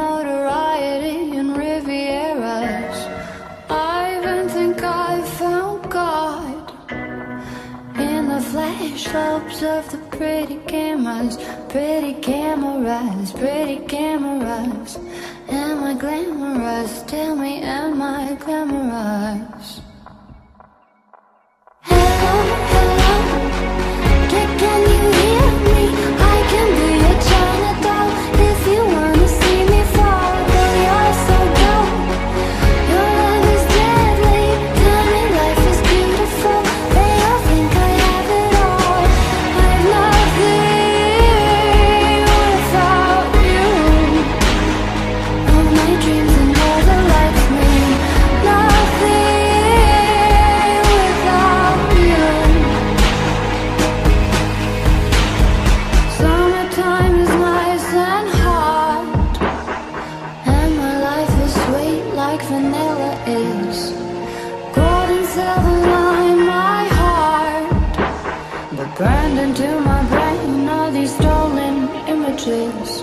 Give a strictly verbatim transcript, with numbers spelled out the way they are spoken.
notoriety and Rivieras. I even think I found God in the flash slopes of the pretty cameras. Pretty cameras, pretty cameras. Am I glamorous? Tell me, am I glamorous? Hello, hello, can, can you hear me? I can be a China doll if you wanna see me fall. But you're so dope, your love is deadly. Tell me life is beautiful, they all think I have it all. I've nothing without you. All my dreams and all the lights mean nothing without you. Summertime is nice and hot, and my life is sweet like vanilla is. Gold and silver line my heart, but burned into my brain all these stolen images.